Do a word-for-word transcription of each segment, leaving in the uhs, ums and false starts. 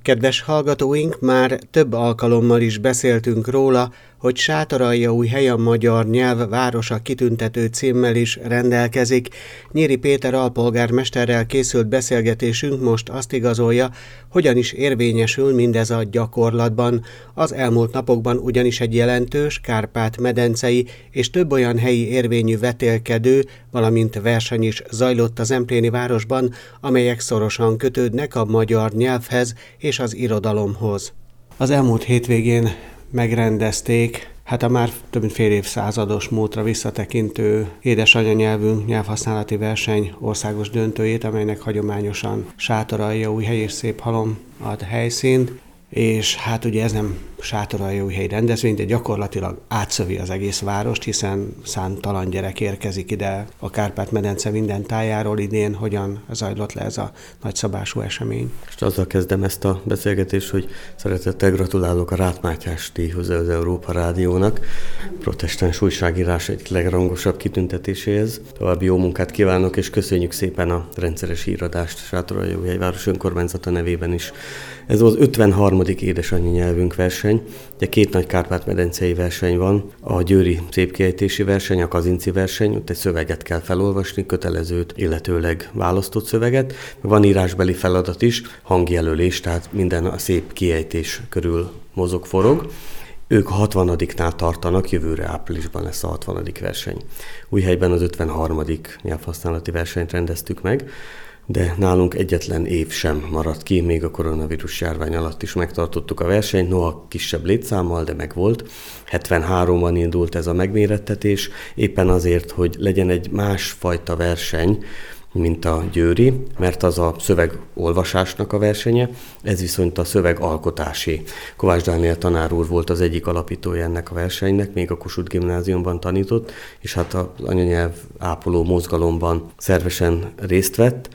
Kedves hallgatóink, már több alkalommal is beszéltünk róla, hogy Sátoraljaújhely a magyar nyelv városa kitüntető címmel is rendelkezik. Nyíri Péter alpolgármesterrel készült beszélgetésünk most azt igazolja, hogyan is érvényesül mindez a gyakorlatban. Az elmúlt napokban ugyanis egy jelentős Kárpát-medencei és több olyan helyi érvényű vetélkedő, valamint verseny is zajlott a Zempléni városban, amelyek szorosan kötődnek a magyar nyelvhez és az irodalomhoz. Az elmúlt hétvégén megrendezték, hát a már több mint fél évszázados múltra visszatekintő édesanyanyelvünk nyelvhasználati verseny országos döntőjét, amelynek hagyományosan Sátoraljaújhely és Széphalom ad helyszínt, és hát ugye ez nem Sátoraljaújhely rendezvény, de gyakorlatilag átszövi az egész várost, hiszen számtalan gyerek érkezik ide a Kárpát-medence minden tájáról idén, hogyan zajlott le ez a nagyszabású esemény. És azzal kezdem ezt a beszélgetést, hogy szeretettel gratulálok a Ráth Mátyás díjhoz az Európa Rádiónak, protestáns újságírás egyik legrangosabb kitüntetéséhez. További jó munkát kívánok, és köszönjük szépen a rendszeres híradást Sátoraljaújhely város önkormányzata nevében is. Ez az ötvenharmadik édesanyanyelvünk verseny. Ugye két nagy Kárpát-medencei verseny van, a győri szépkiejtési verseny, a kazinci verseny, ott egy szöveget kell felolvasni, kötelezőt, illetőleg választott szöveget. Van írásbeli feladat is, hangjelölés, tehát minden a szép kiejtés körül mozog, forog. Ők a hatvanadiknál tartanak, jövőre áprilisban lesz a hatvanadik verseny. Újhelyben az ötvenharmadik nyelvhasználati versenyt rendeztük meg, de nálunk egyetlen év sem maradt ki, még a koronavírus járvány alatt is megtartottuk a versenyt, noha kisebb létszámmal, de megvolt. hetvenháromban indult ez a megmérettetés, éppen azért, hogy legyen egy másfajta verseny, mint a győri, mert az a szövegolvasásnak a versenye, ez viszont a szövegalkotási. Kovács Dániel tanár úr volt az egyik alapítója ennek a versenynek, még a Kossuth Gimnáziumban tanított, és hát az anyanyelv ápoló mozgalomban szervesen részt vett,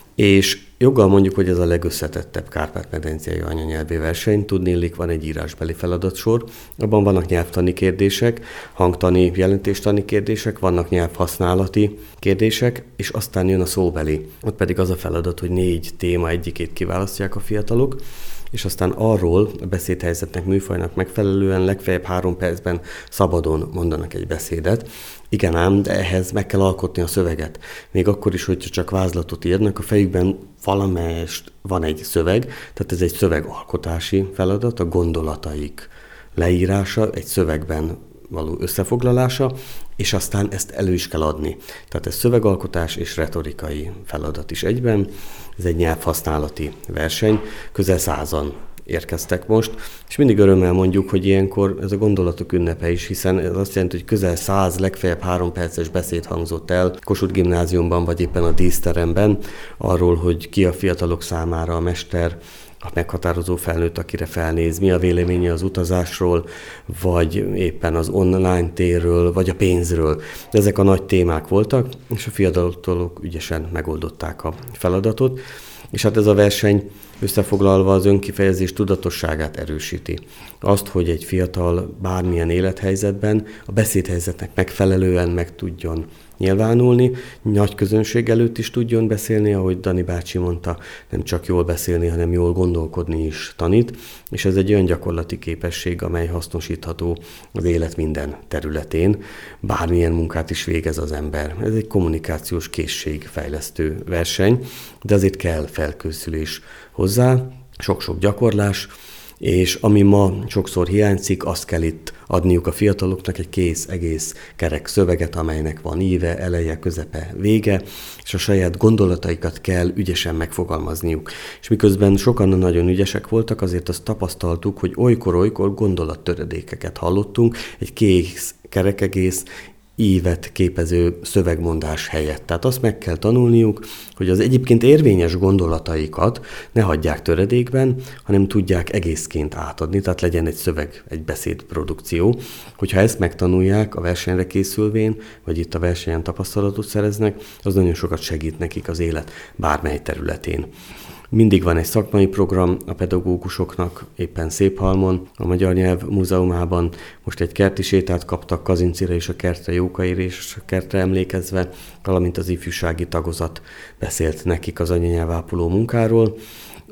és joggal mondjuk, hogy ez a legösszetettebb Kárpát-medencei anyanyelvi verseny. Tudniillik, van egy írásbeli feladatsor, abban vannak nyelvtani kérdések, hangtani, jelentéstani kérdések, vannak nyelvhasználati kérdések, és aztán jön a szóbeli. Ott pedig az a feladat, hogy négy téma egyikét kiválasztják a fiatalok, és aztán arról a beszédhelyzetnek, műfajnak megfelelően legfeljebb három percben szabadon mondanak egy beszédet. Igen ám, de ehhez meg kell alkotni a szöveget. Még akkor is, hogyha csak vázlatot írnak, a fejükben valamelyest van egy szöveg, tehát ez egy szövegalkotási feladat, a gondolataik leírása, egy szövegben való összefoglalása, és aztán ezt elő is kell adni. Tehát ez szövegalkotás és retorikai feladat is egyben. Ez egy nyelvhasználati verseny, közel százan érkeztek most, és mindig örömmel mondjuk, hogy ilyenkor ez a gondolatok ünnepe is, hiszen ez azt jelenti, hogy közel száz, legfeljebb három perces beszéd hangzott el Kossuth Gimnáziumban, vagy éppen a díszteremben, arról, hogy ki a fiatalok számára a mester, a meghatározó felnőtt, akire felnéz, mi a véleménye az utazásról, vagy éppen az online térről, vagy a pénzről. Ezek a nagy témák voltak, és a fiatalok ügyesen megoldották a feladatot, és hát ez a verseny összefoglalva az önkifejezés tudatosságát erősíti. Azt, hogy egy fiatal bármilyen élethelyzetben a beszédhelyzetnek megfelelően meg tudjon nyilvánulni, nagy közönség előtt is tudjon beszélni, ahogy Dani bácsi mondta, nem csak jól beszélni, hanem jól gondolkodni is tanít, és ez egy olyan gyakorlati képesség, amely hasznosítható az élet minden területén, bármilyen munkát is végez az ember. Ez egy kommunikációs készségfejlesztő verseny, de azért kell felkészülés hozzá, sok-sok gyakorlás, és ami ma sokszor hiányzik, azt kell itt adniuk a fiataloknak egy kész, egész kerek szöveget, amelynek van íve, eleje, közepe, vége, és a saját gondolataikat kell ügyesen megfogalmazniuk. És miközben sokan nagyon ügyesek voltak, azért azt tapasztaltuk, hogy olykor-olykor gondolattöredékeket hallottunk, egy kész, kerek egész, ívet képező szövegmondás helyett. Tehát azt meg kell tanulniuk, hogy az egyébként érvényes gondolataikat ne hagyják töredékben, hanem tudják egészként átadni, tehát legyen egy szöveg, egy beszédprodukció. Hogyha ezt megtanulják a versenyre készülvén, vagy itt a versenyen tapasztalatot szereznek, az nagyon sokat segít nekik az élet bármely területén. Mindig van egy szakmai program a pedagógusoknak, éppen Széphalmon, a Magyar Nyelv Múzeumában. Most egy kerti sétát kaptak Kazincire és a kertre Jókaira és a kertre emlékezve, valamint az ifjúsági tagozat beszélt nekik az anyanyelvápoló munkáról.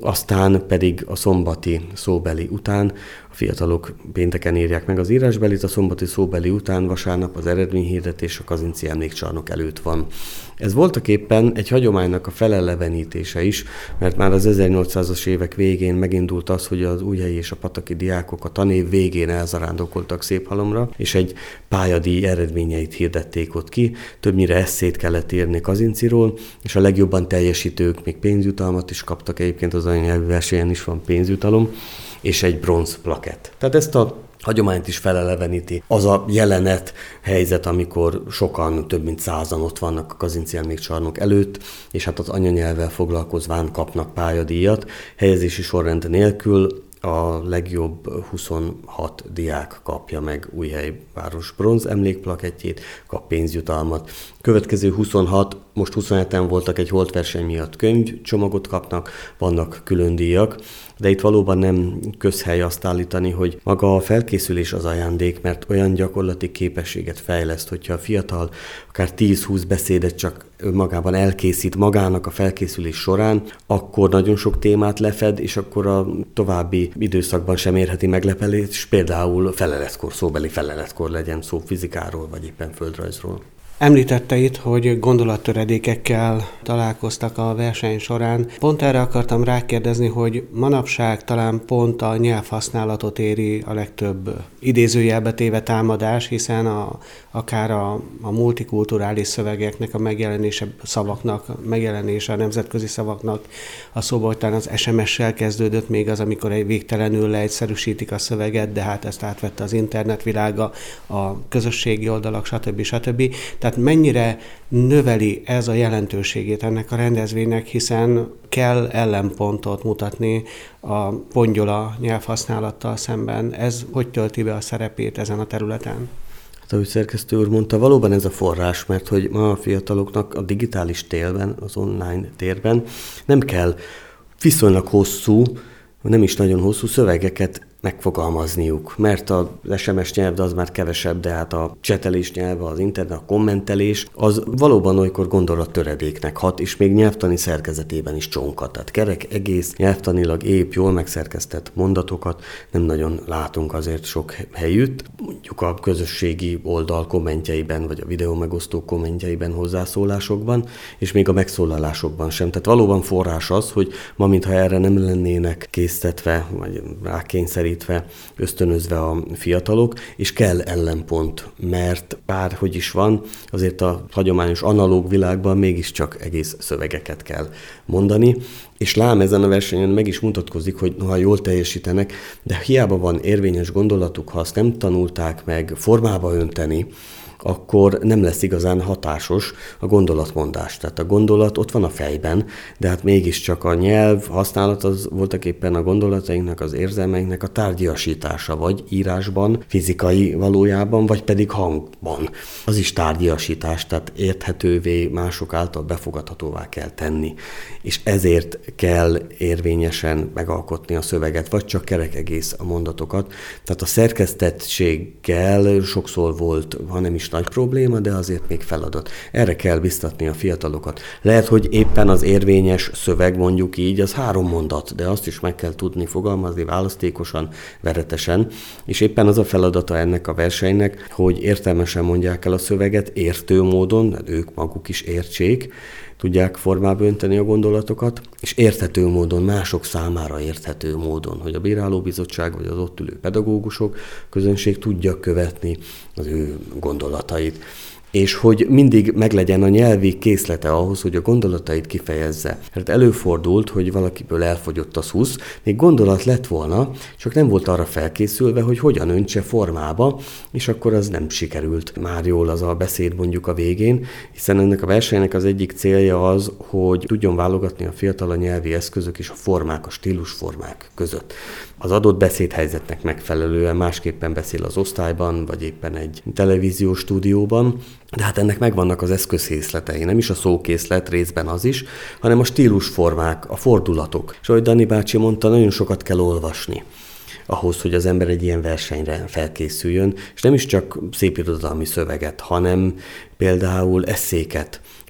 aztán pedig a szombati szóbeli után, a fiatalok pénteken írják meg az írásbelit, a szombati szóbeli után vasárnap az eredményhirdetés a Kazinczy Emlékcsarnok előtt van. Ez voltaképpen egy hagyománynak a felelevenítése is, mert már az ezernyolcszázas évek végén megindult az, hogy az újhelyi és a pataki diákok a tanév végén elzarándokoltak Széphalomra, és egy pályadíj eredményeit hirdették ott ki, többnyire esszét kellett írni Kazinczyról, és a legjobban teljesítők még pénzjutalmat is kaptak, egyébként az anyanyelvi versenyen is van pénzjutalom, és egy bronz plakett. Tehát ezt a hagyományt is feleleveníti. Az a jelenet, helyzet, amikor sokan, több mint százan ott vannak a Kazinczy Emlékcsarnok előtt, és hát az anyanyelvvel foglalkozván kapnak pályadíjat, helyezési sorrend nélkül. A legjobb huszonhat diák kapja meg Újhely város bronz emlékplakettjét, kap pénzjutalmat. Következő huszonhat, most huszonheten voltak, egy holtverseny miatt könyvcsomagot kapnak, vannak külön díjak, de itt valóban nem közhely azt állítani, hogy maga a felkészülés az ajándék, mert olyan gyakorlati képességet fejleszt, hogyha a fiatal akár tíz-húsz beszédet csak magában elkészít magának a felkészülés során, akkor nagyon sok témát lefed, és akkor a további időszakban sem érheti meglepelést, például feleletkor, szóbeli feleletkor legyen szó fizikáról, vagy éppen földrajzról. Említette itt, hogy gondolattöredékekkel találkoztak a verseny során. Pont erre akartam rákérdezni, hogy manapság talán pont a nyelvhasználatot éri a legtöbb idézőjelbe téve támadás, hiszen a, akár a, a multikulturális szövegeknek a megjelenése, szavaknak, megjelenése a nemzetközi szavaknak a szóban, az es em es-sel kezdődött még az, amikor egy végtelenül leegyszerűsítik a szöveget, de hát ezt átvette az internetvilága, a közösségi oldalak, stb. stb. Tehát mennyire növeli ez a jelentőségét ennek a rendezvénynek, hiszen kell ellenpontot mutatni a pongyola nyelvhasználattal szemben. Ez hogy tölti be a szerepét ezen a területen? Hát, ahogy szerkesztő úr mondta, valóban ez a forrás, mert hogy ma a fiataloknak a digitális térben, az online térben nem kell viszonylag hosszú, nem is nagyon hosszú szövegeket megfogalmazniuk, mert az es em es nyelv az már kevesebb, de hát a csetelés nyelve, az internet, a kommentelés, az valóban olykor gondolattöredéknek hat, és még nyelvtani szerkezetében is csonkat. Tehát kerek, egész, nyelvtanilag épp, jól megszerkesztett mondatokat nem nagyon látunk azért sok helyütt. Mondjuk a közösségi oldal kommentjeiben, vagy a videó megosztó kommentjeiben, hozzászólásokban, és még a megszólalásokban sem. Tehát valóban forrás az, hogy ma, mintha erre nem lennének késztetve, vagy rákényszerítve, ösztönözve a fiatalok, és kell ellenpont, mert bárhogy is van, azért a hagyományos analóg világban mégiscsak egész szövegeket kell mondani, és lám ezen a versenyen meg is mutatkozik, hogy noha jól teljesítenek, de hiába van érvényes gondolatuk, ha azt nem tanulták meg formába önteni, akkor nem lesz igazán hatásos a gondolatmondás. Tehát a gondolat ott van a fejben, de hát mégiscsak a nyelv használat az voltaképpen a gondolatainknak, az érzelmeinknek a tárgyiasítása, vagy írásban, fizikai valójában, vagy pedig hangban. Az is tárgyiasítás, tehát érthetővé, mások által befogadhatóvá kell tenni. És ezért kell érvényesen megalkotni a szöveget, vagy csak kerek egész a mondatokat. Tehát a szerkesztettséggel sokszor volt, ha nem is nagy probléma, de azért még feladat. Erre kell biztatni a fiatalokat. Lehet, hogy éppen az érvényes szöveg, mondjuk így, az három mondat, de azt is meg kell tudni fogalmazni választékosan, veretesen, és éppen az a feladata ennek a versenynek, hogy értelmesen mondják el a szöveget, értő módon, ők maguk is értsék, tudják formába önteni a gondolatokat, és érthető módon, mások számára érthető módon, hogy a bírálóbizottság vagy az ott ülő pedagógusok, közönség tudja követni az ő gondolatait. És hogy mindig meglegyen a nyelvi készlete ahhoz, hogy a gondolatait kifejezze. Mert előfordult, hogy valakiből elfogyott a szusz, még gondolat lett volna, csak nem volt arra felkészülve, hogy hogyan öntse formába, és akkor az nem sikerült már jól az a beszéd mondjuk a végén, hiszen ennek a versenynek az egyik célja az, hogy tudjon válogatni a fiatal a nyelvi eszközök és a formák, a stílusformák között. Az adott beszédhelyzetnek megfelelően másképpen beszél az osztályban, vagy éppen egy televíziós stúdióban, de hát ennek megvannak az eszközkészletei, nem is a szókészlet, részben az is, hanem a stílusformák, a fordulatok. És ahogy Dani bácsi mondta, nagyon sokat kell olvasni ahhoz, hogy az ember egy ilyen versenyre felkészüljön, és nem is csak szépirodalmi szöveget, hanem például esszéket,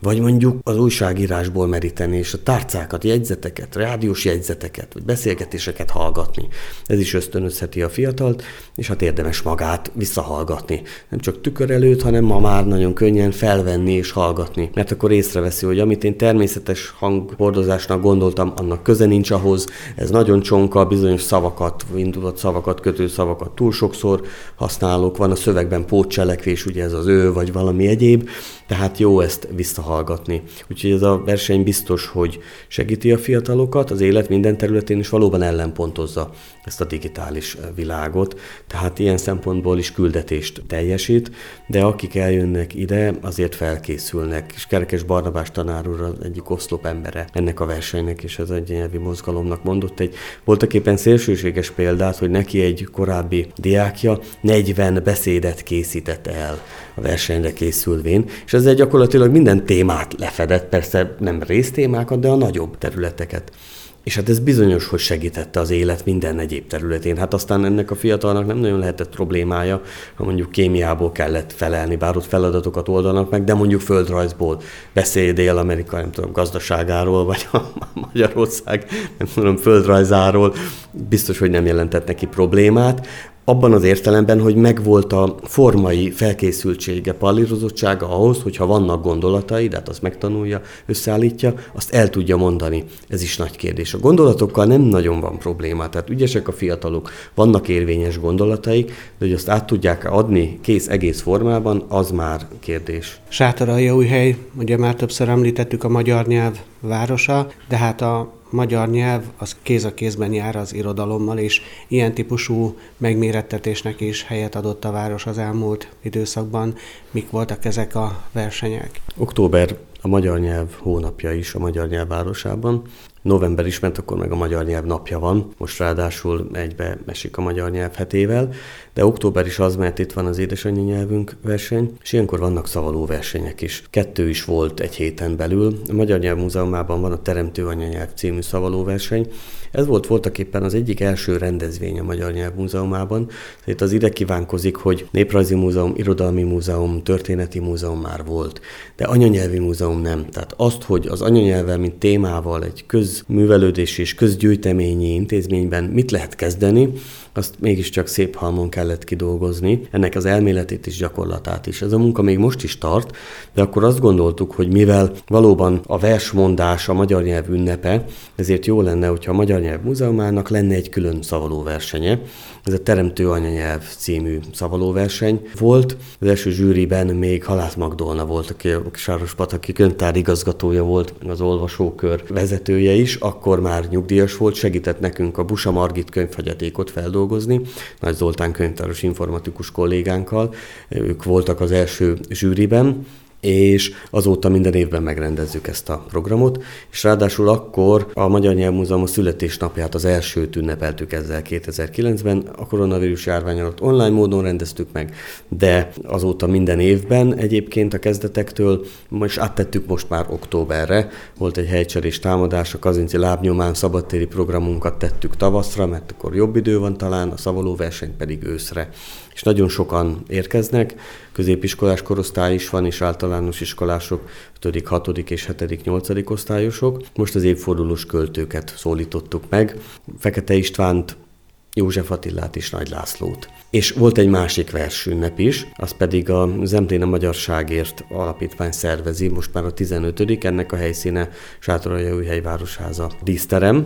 vagy mondjuk az újságírásból meríteni, és a tárcákat, jegyzeteket, rádiós jegyzeteket, vagy beszélgetéseket hallgatni. Ez is ösztönözheti a fiatalt, és hát érdemes magát visszahallgatni. Nem csak tükör előtt, hanem ma már nagyon könnyen felvenni és hallgatni. Mert akkor észreveszi, hogy amit én természetes hanghordozásnak gondoltam, annak köze nincs ahhoz. Ez nagyon csonka, bizonyos szavakat, indulott szavakat, kötőszavakat túl sokszor használok. Van a szövegben pótcselekvés, ugye ez az ő, vagy valami egyéb. Tehát jó ezt visszahallgatni. Úgyhogy ez a verseny biztos, hogy segíti a fiatalokat az élet minden területén, és valóban ellenpontozza ezt a digitális világot. Tehát ilyen szempontból is küldetést teljesít, de akik eljönnek ide, azért felkészülnek. És Kerekes Barnabás tanár úr az egyik oszlop embere ennek a versenynek, és az egynyelvi mozgalomnak mondott egy voltaképpen szélsőséges példát, hogy neki egy korábbi diákja negyven beszédet készített el a versenyre készülvén, és ezzel gyakorlatilag minden témát lefedett, persze nem résztémákat, de a nagyobb területeket. És hát ez bizonyos, hogy segítette az élet minden egyéb területén. Hát aztán ennek a fiatalnak nem nagyon lehetett problémája, ha mondjuk kémiából kellett felelni, bár ott feladatokat oldanak meg, de mondjuk földrajzból beszélj Dél-Amerika, nem tudom, gazdaságáról, vagy a Magyarország, nem tudom, földrajzáról, biztos, hogy nem jelentett neki problémát. Abban az értelemben, hogy megvolt a formai felkészültsége, pallírozottsága ahhoz, hogyha vannak gondolatai, de hát azt megtanulja, összeállítja, azt el tudja mondani. Ez is nagy kérdés. A gondolatokkal nem nagyon van probléma, tehát ügyesek a fiatalok, vannak érvényes gondolataik, de hogy azt át tudják adni kész egész formában, az már kérdés. Sátoraljaújhely, ugye már többször említettük, a magyar nyelv városa, de hát a magyar nyelv az kéz a kézben jár az irodalommal, és ilyen típusú megmérettetésnek is helyet adott a város az elmúlt időszakban. Mik voltak ezek a versenyek? Október a magyar nyelv hónapja is a magyar nyelv városában. November is ment, akkor meg a magyar nyelv napja van, most ráadásul egybe esik a magyar nyelv hetével, de október is az, mert itt van az édesanyja nyelvünk verseny, és ilyenkor vannak szavaló versenyek is. Kettő is volt egy héten belül. A Magyar Nyelv Múzeumában van a Teremtő Anyanyelv című szavaló verseny. Ez volt voltaképpen az egyik első rendezvény a Magyar Nyelv Múzeumában. Itt az ide kívánkozik, hogy Néprajzi Múzeum, Irodalmi Múzeum, Történeti Múzeum már volt, de anyanyelvi múzeum nem. Tehát azt, hogy az anyanyelvvel, mint témával egy közművelődési és közgyűjteményi intézményben mit lehet kezdeni, azt mégiscsak szép halmon kellett kidolgozni, ennek az elméletét és gyakorlatát is. Ez a munka még most is tart, de akkor azt gondoltuk, hogy mivel valóban a versmondás a magyar nyelv ünnepe, ezért jó lenne, hogyha a Magyar Nyelv Múzeumának lenne egy külön szavaló versenye. Ez a Teremtő Anyanyelv című szavalóverseny volt. Az első zsűriben még Halász Magdolna volt, aki a Sárospataki könyvtár igazgatója volt, az olvasókör vezetője is, akkor már nyugdíjas volt, segített nekünk a Busa Margit könyvhagyatékot feldolgozni, Nagy Zoltán könyvtáros informatikus kollégánkkal. Ők voltak az első zsűriben, és azóta minden évben megrendezzük ezt a programot, és ráadásul akkor a Magyar Nyelvmúzeum a születésnapját, az elsőt ünnepeltük ezzel kétezer-kilencben, a koronavírus járvány alatt online módon rendeztük meg, de azóta minden évben egyébként a kezdetektől, és áttettük most már októberre, volt egy helycserés támadás, a Kazinci lábnyomán szabadtéri programunkat tettük tavaszra, mert akkor jobb idő van talán, a szavalóverseny pedig őszre. És nagyon sokan érkeznek, középiskolás korosztály is van, és általános iskolások, ötödik, hatodik és hetedik, nyolcadik osztályosok. Most az évfordulós költőket szólítottuk meg, Fekete Istvánt, József Attilát és Nagy Lászlót. És volt egy másik versünnep is, az pedig a Zemplén a Magyarságért alapítvány szervezi, most már a tizenötödik, ennek a helyszíne Sátoraljaújhely Városháza díszterem,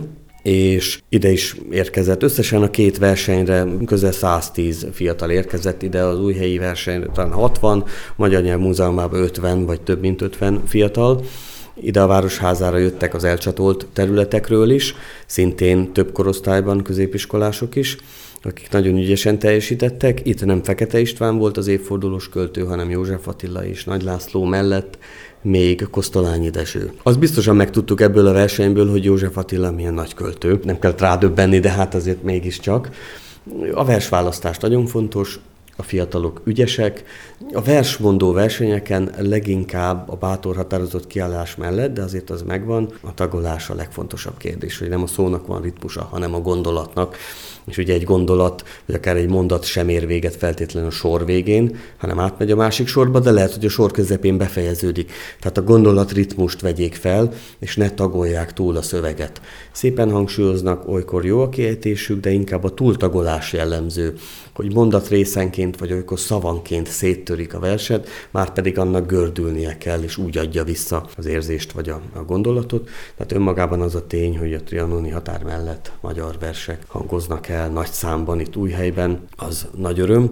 és ide is érkezett. Összesen a két versenyre közel száztíz fiatal érkezett, ide az újhelyi versenyre talán hatvan, Magyar Nyelv Múzeumában ötven vagy több mint ötven fiatal. Ide a Városházára jöttek az elcsatolt területekről is, szintén több korosztályban középiskolások is, akik nagyon ügyesen teljesítettek. Itt nem Fekete István volt az évfordulós költő, hanem József Attila és Nagy László mellett még Kosztolányi Dezső. Azt biztosan megtudtuk ebből a versenyből, hogy József Attila milyen nagy költő. Nem kellett rádöbbenni, de hát azért mégiscsak. A versválasztás nagyon fontos, a fiatalok ügyesek. A versmondó versenyeken leginkább a bátor határozott kiállás mellett, de azért az megvan, a tagolás a legfontosabb kérdés, hogy nem a szónak van ritmusa, hanem a gondolatnak. És ugye egy gondolat, vagy akár egy mondat sem ér véget feltétlenül a sor végén, hanem átmegy a másik sorba, de lehet, hogy a sor közepén befejeződik. Tehát a gondolat ritmust vegyék fel, és ne tagolják túl a szöveget. Szépen hangsúlyoznak, olykor jó a kiejtésük, de inkább a túltagolás jellemző, hogy mondatrészenként vagy olykor szavanként széttörik a verset, már pedig annak gördülnie kell, és úgy adja vissza az érzést vagy a, a gondolatot. Tehát önmagában az a tény, hogy a trianoni határ mellett magyar versek hangoznak el nagy számban itt Újhelyben, az nagy öröm,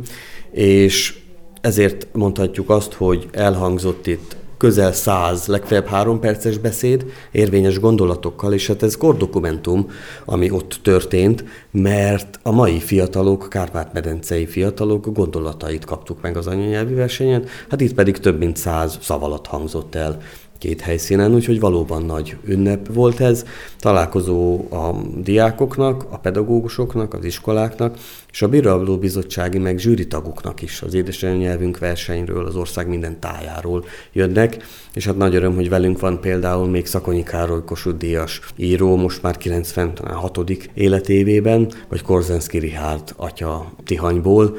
és ezért mondhatjuk azt, hogy elhangzott itt közel száz, legfeljebb három perces beszéd, érvényes gondolatokkal, és hát ez kordokumentum, ami ott történt, mert a mai fiatalok, kárpát-medencei fiatalok gondolatait kaptuk meg az anyanyelvi versenyen, hát itt pedig több mint száz szavalat hangzott el két helyszínen, úgyhogy valóban nagy ünnep volt ez. Találkozó a diákoknak, a pedagógusoknak, az iskoláknak, és a bírálóbizottsági meg zsűritagoknak is az édesanyanyelvünk versenyről, az ország minden tájáról jönnek, és hát nagy öröm, hogy velünk van például még Szakonyi Károly Kossuth-díjas író, most már kilencvenhatodik életévében, vagy Korzenszky Richárd atya Tihanyból,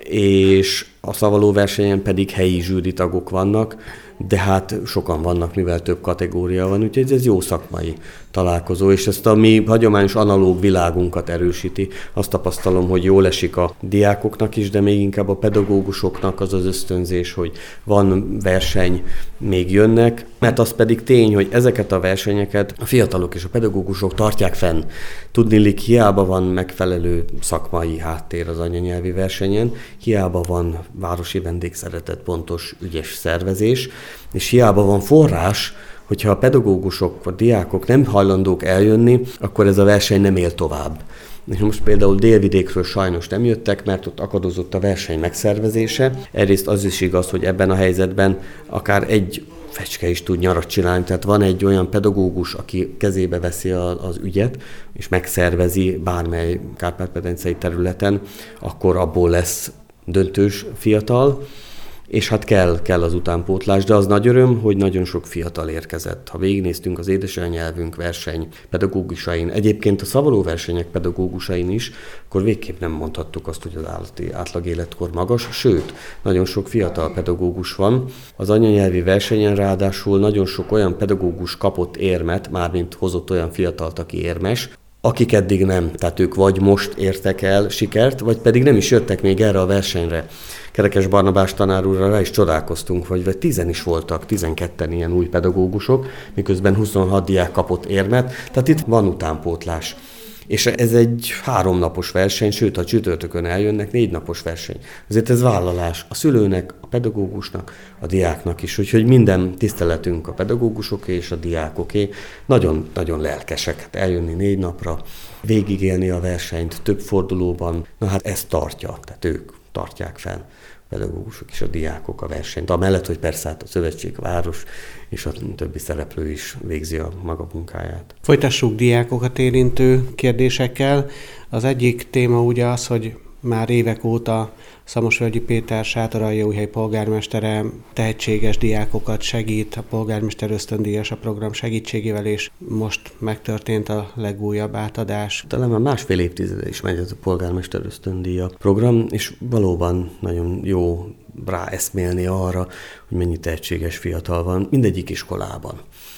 és a szavaló versenyen pedig helyi zsűritagok vannak, de hát sokan vannak, mivel több kategória van, úgyhogy ez jó szakmai találkozó, és ezt a mi hagyományos analóg világunkat erősíti. Azt tapasztalom, hogy jól esik a diákoknak is, de még inkább a pedagógusoknak az az ösztönzés, hogy van verseny, még jönnek, mert az pedig tény, hogy ezeket a versenyeket a fiatalok és a pedagógusok tartják fenn. Tudniillik, hiába van megfelelő szakmai háttér az anyanyelvi versenyen, hiába van városi vendégszeretet, pontos, ügyes szervezés, és hiába van forrás, hogyha a pedagógusok, a diákok nem hajlandók eljönni, akkor ez a verseny nem él tovább. És most például Délvidékről sajnos nem jöttek, mert ott akadozott a verseny megszervezése. Egyrészt az is igaz, hogy ebben a helyzetben akár egy fecske is tud nyarat csinálni, tehát van egy olyan pedagógus, aki kezébe veszi a, az ügyet, és megszervezi bármely kárpát-medencei területen, akkor abból lesz döntős fiatal, és hát kell, kell az utánpótlás, de az nagy öröm, hogy nagyon sok fiatal érkezett. Ha végignéztünk az édesanyanyelvünk verseny pedagógusain, egyébként a szavaló versenyek pedagógusain is, akkor végképp nem mondhattuk azt, hogy az állati átlag életkor magas, sőt, nagyon sok fiatal pedagógus van. Az anyanyelvi versenyen ráadásul nagyon sok olyan pedagógus kapott érmet, mármint hozott olyan fiatalt, aki érmes, akik eddig nem, tehát ők vagy most értek el sikert, vagy pedig nem is jöttek még erre a versenyre. Kerekes Barnabás tanár úrra rá is csodálkoztunk, hogy vagy tizen is voltak, tizenketten ilyen új pedagógusok, miközben huszonhat diák kapott érmet, tehát itt van utánpótlás. És ez egy háromnapos verseny, sőt, ha csütörtökön eljönnek, négy napos verseny. Azért ez vállalás a szülőnek, a pedagógusnak, a diáknak is. Úgyhogy minden tiszteletünk a pedagógusoké és a diákoké. Nagyon-nagyon lelkesek eljönni négy napra, végigélni a versenyt több fordulóban. Na hát ezt tartja, tehát ők tartják fel, a pedagógusok és a diákok a versenyt. Amellett, hogy persze hát a szövetség, a város és a többi szereplő is végzi a maga munkáját. Folytassuk diákokat érintő kérdésekkel. Az egyik téma ugye az, hogy már évek óta Szamosvölgyi Péter Sátoraljaújhely polgármestere tehetséges diákokat segít, a polgármester ösztöndíjas a program segítségével, és most megtörtént a legújabb átadás. Talán már másfél évtizede is megy ez a polgármester ösztöndíja program, és valóban nagyon jó ráeszmélni arra, hogy mennyi tehetséges fiatal van mindegyik iskolában.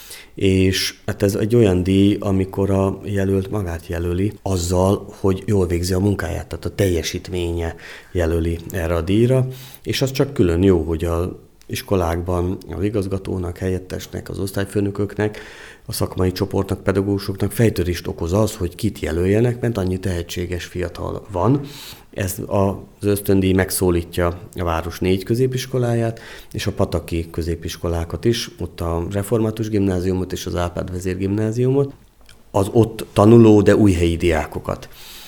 És hát ez egy olyan díj, amikor a jelölt magát jelöli azzal, hogy jól végzi a munkáját, tehát a teljesítménye jelöli erre a díjra, és az csak külön jó, hogy az iskolákban az igazgatónak, helyettesnek, az osztályfőnököknek, a szakmai csoportnak, pedagógusoknak fejtörést okoz az, hogy kit jelöljenek, mert annyi tehetséges fiatal van. Ez az ösztöndíj megszólítja a város négy középiskoláját, és a pataki középiskolákat is, ott a Református Gimnáziumot és az Árpád Vezér Gimnáziumot, az ott tanuló, de újhelyi diákokat.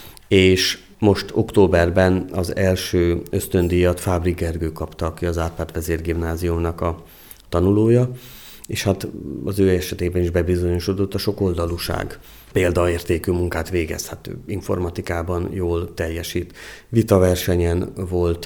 És most októberben az első ösztöndíjat Fábri Gergő kapta, aki az Árpád Vezér Gimnáziumnak a tanulója, és hát az ő esetében is bebizonyosodott a sokoldalúság. Példaértékű munkát végezhet, informatikában jól teljesít. Vitaversenyen volt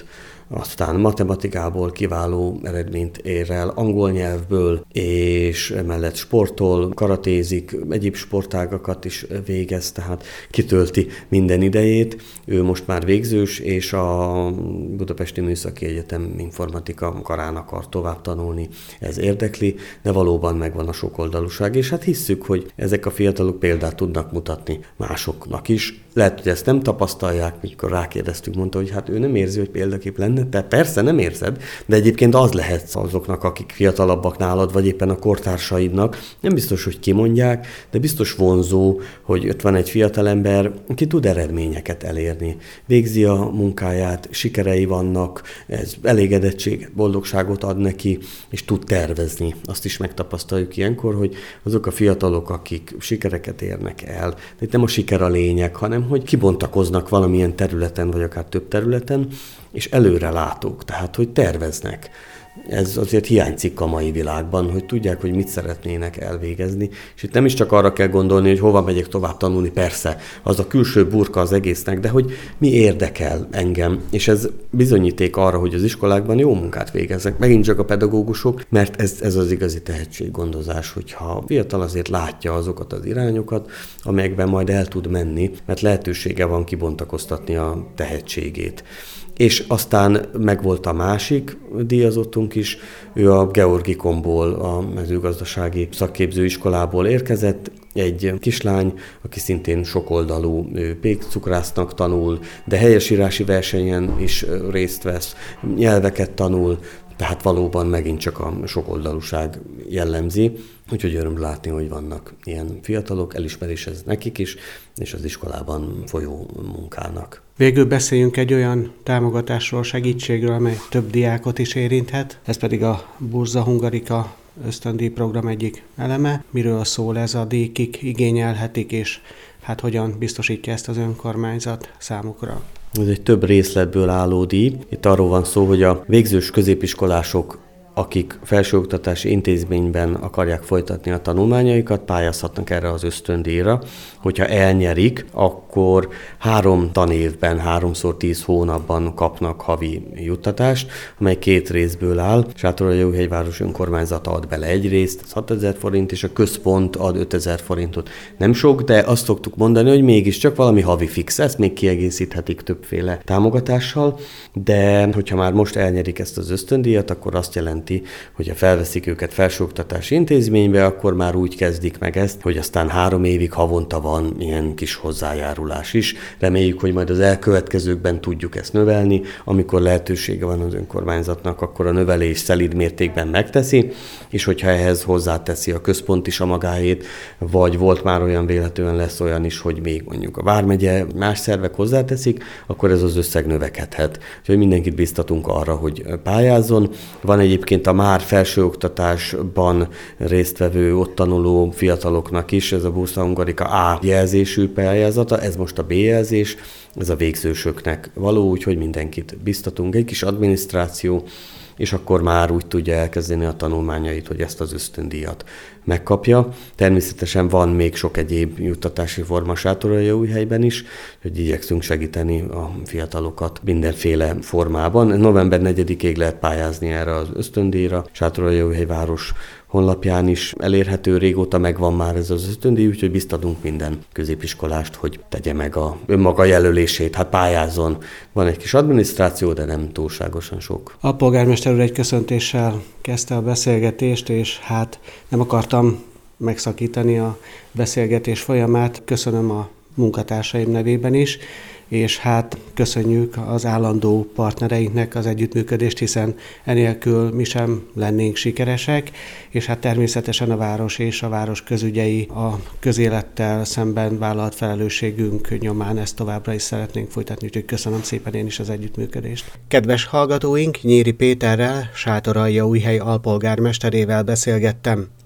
aztán matematikából kiváló eredményt ér el, angol nyelvből, és emellett sportol, karatézik, egyéb sportágakat is végez, tehát kitölti minden idejét. Ő most már végzős, és a Budapesti Műszaki Egyetem informatika karán akar tovább tanulni. Ez érdekli, de valóban megvan a sokoldalúság, és hát hisszük, hogy ezek a fiatalok példát tudnak mutatni másoknak is. Lehet, hogy ezt nem tapasztalják, mikor rákérdeztünk, mondta, hogy hát ő nem érzi, hogy példakép lenne. Te persze nem érzed, de egyébként az lehet azoknak, akik fiatalabbak nálad, vagy éppen a kortársaidnak. Nem biztos, hogy kimondják, de biztos vonzó, hogy ott van egy fiatalember, aki tud eredményeket elérni. Végzi a munkáját, sikerei vannak, ez elégedettséget, boldogságot ad neki, és tud tervezni. Azt is megtapasztaljuk ilyenkor, hogy azok a fiatalok, akik sikereket érnek el, de itt nem a siker a lényeg, hanem hogy kibontakoznak valamilyen területen, vagy akár több területen, és előre látók, tehát hogy terveznek. Ez azért hiányzik a mai világban, hogy tudják, hogy mit szeretnének elvégezni, és itt nem is csak arra kell gondolni, hogy hova megyek tovább tanulni, persze, az a külső burka az egésznek, de hogy mi érdekel engem, és ez bizonyíték arra, hogy az iskolákban jó munkát végeznek, megint csak a pedagógusok, mert ez, ez az igazi tehetséggondozás, hogyha a fiatal azért látja azokat az irányokat, amelyekben majd el tud menni, mert lehetősége van kibontakoztatni a tehetségét. És aztán megvolt a másik díjazottunk is, ő a Georgikomból, a mezőgazdasági szakképzőiskolából érkezett, egy kislány, aki szintén sokoldalú, pékcukrásznak tanul, de helyesírási versenyen is részt vesz, nyelveket tanul, tehát valóban megint csak a sokoldalúság jellemzi, úgyhogy öröm látni, hogy vannak ilyen fiatalok, elismerés ez nekik is, és az iskolában folyó munkának. Végül beszéljünk egy olyan támogatásról, segítségről, amely több diákot is érinthet, ez pedig a Burza Hungarica ösztöndíj program egyik eleme. Miről szól ez a díj, kik igényelhetik, és hát hogyan biztosítja ezt az önkormányzat számukra? Ez egy több részletből álló díj. Itt arról van szó, hogy a végzős középiskolások, akik felsőoktatási intézményben akarják folytatni a tanulmányaikat, pályázhatnak erre az ösztöndíjra. Hogyha elnyerik, akkor három tanévben, háromszor tíz hónapban kapnak havi juttatást, amely két részből áll. Sátoraljaújhelyváros önkormányzata ad bele egy részt, ez hatezer forint, és a központ ad ötezer forintot. Nem sok, de azt szoktuk mondani, hogy mégiscsak valami havi fix, ezt még kiegészíthetik többféle támogatással, de hogyha már most elnyerik ezt az ösztöndíjat, akkor azt jelenti, hogyha felveszik őket felsőoktatási intézménybe, akkor már úgy kezdik meg ezt, hogy aztán három évig havonta van ilyen kis hozzájárulás is. Reméljük, hogy majd az elkövetkezőkben tudjuk ezt növelni. Amikor lehetősége van az önkormányzatnak, akkor a növelés szelíd mértékben megteszi, és hogyha ehhez hozzáteszi a központ is a magáét, vagy volt már olyan, véletlenül lesz olyan is, hogy még mondjuk a vármegye, más szervek hozzáteszik, akkor ez az összeg növekedhet. Úgyhogy mindenkit biztatunk arra, hogy pályázzon. Van egyébként a már felsőoktatásban résztvevő, ott tanuló fiataloknak is, ez a Burza Hungarica A jelzésű pályázata, ez most a B jelzés, ez a végzősöknek való, úgyhogy mindenkit biztatunk. Egy kis adminisztráció, és akkor már úgy tudja elkezdeni a tanulmányait, hogy ezt az ösztöndíjat megkapja. Természetesen van még sok egyéb juttatási forma Sátoraljaújhelyben is, hogy igyekszünk segíteni a fiatalokat mindenféle formában. November negyedikéig lehet pályázni erre az ösztöndíjra. Sátoraljaújhely város honlapján is elérhető, régóta megvan már ez az ösztöndíj, úgyhogy biztatunk minden középiskolást, hogy tegye meg a önmaga jelölését, hát pályázzon. Van egy kis adminisztráció, de nem túlságosan sok. A polgármester úr egy köszöntéssel kezdte a beszélgetést, és hát nem akartam megszakítani a beszélgetés folyamát. Köszönöm a munkatársaim nevében is, és hát köszönjük az állandó partnereinknek az együttműködést, hiszen enélkül mi sem lennénk sikeresek, és hát természetesen a város és a város közügyei a közélettel szemben vállalt felelősségünk nyomán ezt továbbra is szeretnénk folytatni, úgyhogy köszönöm szépen én is az együttműködést. Kedves hallgatóink, Nyíri Péterrel, Sátoraljaújhely alpolgármesterével beszélgettem.